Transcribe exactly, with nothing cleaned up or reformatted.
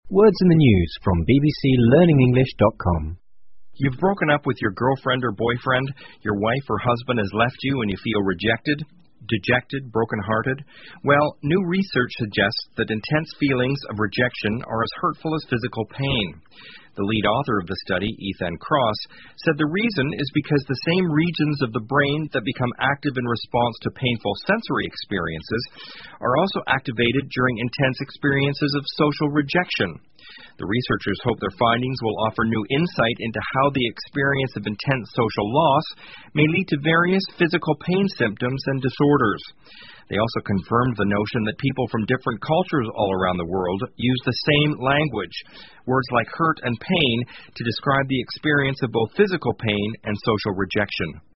Words in the news from b b c learning english dot com. You've broken up with your girlfriend or boyfriend, your wife or husband has left you and you feel rejected, dejected, broken-hearted. Well, new research suggests that intense feelings of rejection are as hurtful as physical pain. The lead author of the study, Ethan Kross, said the reason is because the same regions of the brain that become active in response to painful sensory experiences are also activated during intense experiences of social rejection. The researchers hope their findings will offer new insight into how the experience of intense social loss may lead to various physical pain symptoms and disorders. They also confirmed the notion that people from different cultures all around the world use the same language, words like hurt and pain, to describe the experience of both physical pain and social rejection.